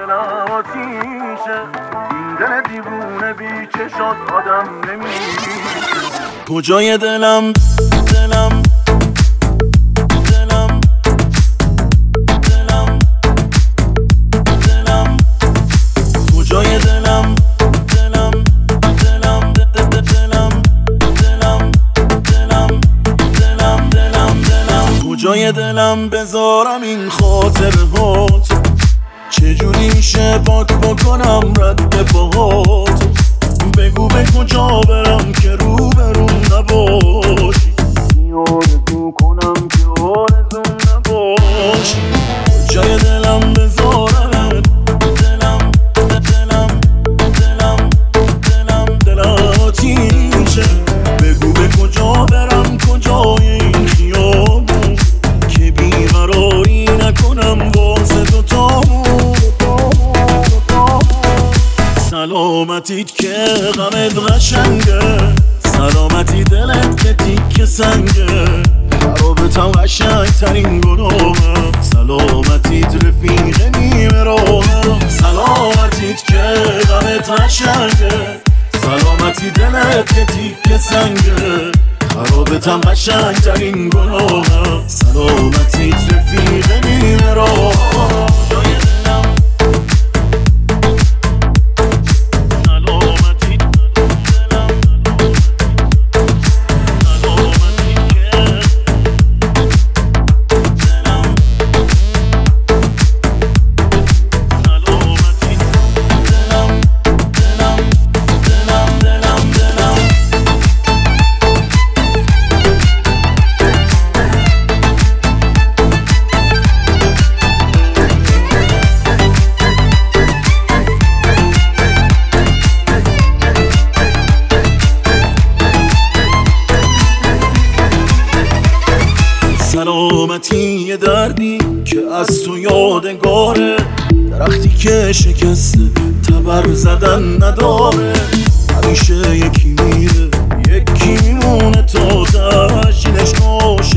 دلم آتیشه، این دل دیوونه بی چشات آدم نمیشه. کجای دلم دلم دلم دلم دلم کجای دلم دلم دلم دلم دلم دلم دلم دلم دلم کجای دلم بذارم این خاطرهات، چجوری میشه پاک بکنم رد پاهات. بگو به کجا برم که روبرو نباشی، آرزو کنم که آرزو نباشی. کجای دلم بذارم دلم دلم دلم دلم دلم آتیشه. بگو به کجا برم کجای این خیابون، که بیقراری نکنم واسه دوتامون. سلامتیت که غمت قشنگه، سلامتی دلت که تیک سنگه. خرابتم قشنگ ترین گناهم، سلامتیت رفیق نیمه راهم. سلامتیت که غمت قشنگه، سلامتی دلت که تیک سنگه. خرابتم قشنگ ترین گناهم، سلامتیت رفیق نیمه راهم. سلامتی یه دردی که از تو یادگاره، درختی که شکسته تبر زدن نداره. همیشه یکی میره یکی میمونه تا تهش، اینش